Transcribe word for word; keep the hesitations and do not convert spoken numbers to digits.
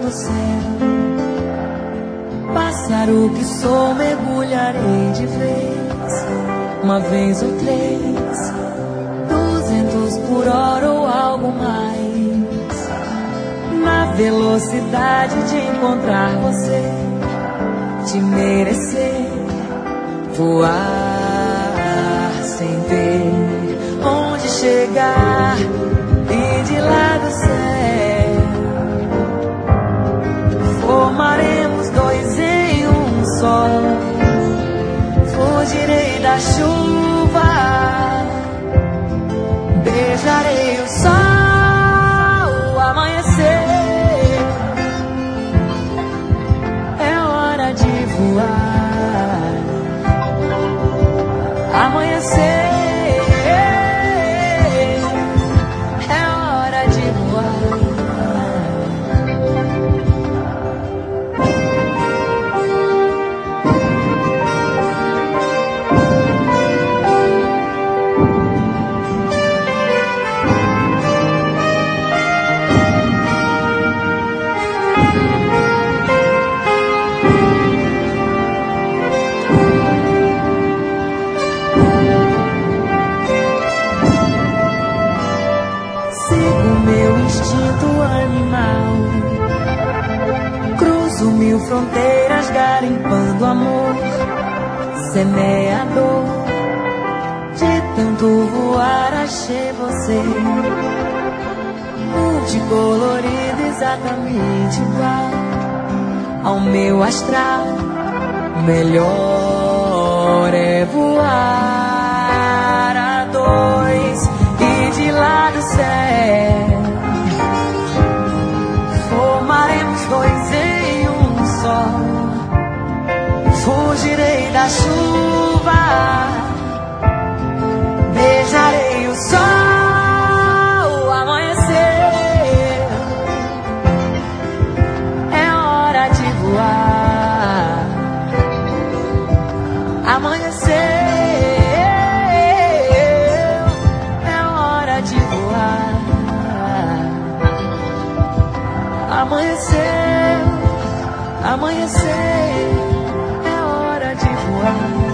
do céu. Pássaro que sou, mergulharei de vez, uma vez ou três, duzentos por hora ou algo mais, na velocidade de encontrar você, de merecer, voar sem ver onde chegar, e de lá do céu formaremos dois em um só. Fugirei da chuva, beijarei o sol, amanhecer, é hora de voar, amanhecer. Mil fronteiras garimpando amor, semeador. De tanto voar achei você, multicolorido, exatamente igual ao meu astral. Melhor é voar a dois, e de lá do céu formaremos dois em fugirei da chuva, beijarei o sol, amanhecer, é hora de voar, amanhecer, é hora de voar, amanhecer, amanhecer, é hora de voar.